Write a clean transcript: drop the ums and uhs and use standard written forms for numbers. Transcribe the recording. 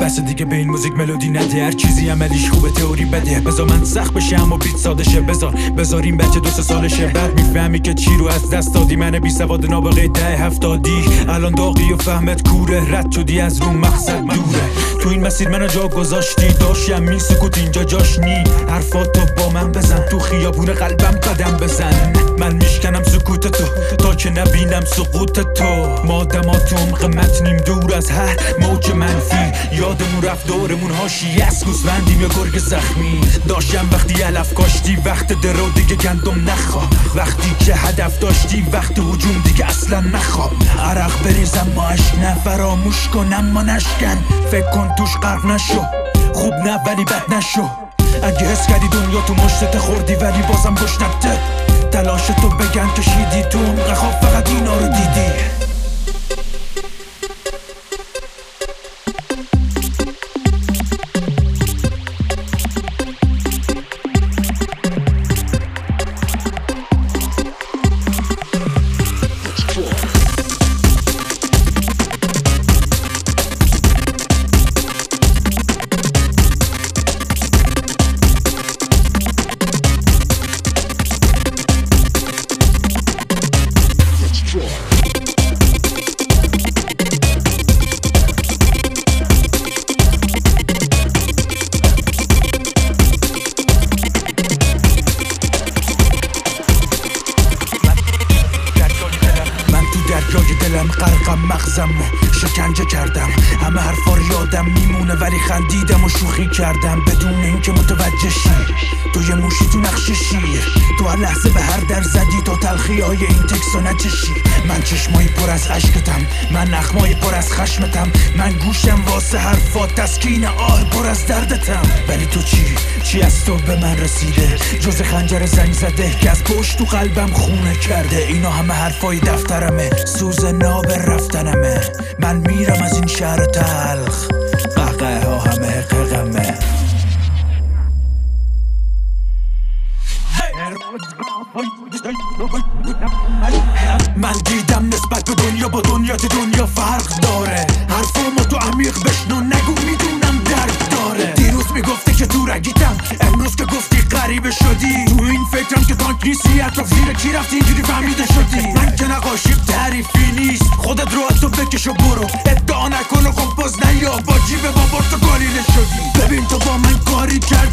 بس دیگه به این موزیک ملودی نده، هر چیزی عملیش خوبه تئوری بده. بذار من سخت بشه اما بیت ساده شه، بذار این بچه 2 سالشه، بعد میفهمی که چی رو از دست دادی. من بی سواد نابغه 10-70 الان داغی و فهمت کوره، رد شدی از رو مقصد دوره. تو این مسیر منو جا گذاشتی، داشتم این سکوت اینجا جاش نی. حرفاتو با من بزن، تو خیابون قلبم قدم بزن. من میشکنم سکوت تو تا که نبینم سقوط تو. ما دمات عمق متنیم دور از هر موج منفی. یادمون رفت دورمون هاشی از گوسفندیم یا گرگ زخمی. داشتم وقتی علف کاشتی، وقت درو دیگه گندم نخواه. وقتی که هدف داشتی، وقت هجوم دیگه اصلا نخواه. عرق بریزم ما نه فراموش کنم ما نشکن. فکر کن توش غرق نشو، خوب نه ولی بد نشو. اگه حس کردی دنیا تو مشتت خوردی ولی بازم گوش نده، تلاش تو بگن کشیدی تو عمق خواب فقط اینا رو دیدی. جای دلم غرقم، مغزمو شکنجه کردم. همه حرفا رو یادم میمونه ولی خندیدم و شوخی کردم بدون اینکه متوجه شی. تو یه موشی تو نقش شیر، تو هر لحظه به هر در زدی تا تلخی های این تکسو نچشی. من چشمایی پر از عشقتم، من نخمایی پر از خشمتم. من گوشم واسه حرفات تسکین آه پر از دردتم. ولی تو چی از تو به من رسیده جز خنجر زنگ زده که از پشت تو قلبم خونه کرده. اینا همه حرفای دفترمه، سوز ناب رفتنمه. من میرم از این شهر تلخ، قهقه ها همه قغمه. من دیدم نسبت به دنیا با دنیا فرق داره. حرفامو تو عمیق بشنو، نگو میدونم درد داره. دیروز میگفتی که تو رگیتم، امروز که گفتی غریبه شدی. تو این فکرم که تانک نیستی، اطراف زیر کی رفتی اینجوری فهمیده شدی. من که نقاشیم تعریفی نیست، خودت رو از تو بکش و برو. ادعا نکن و خب باز نیا با جیب بابا تو گالیله شدی. ببین تو با من کاری کرد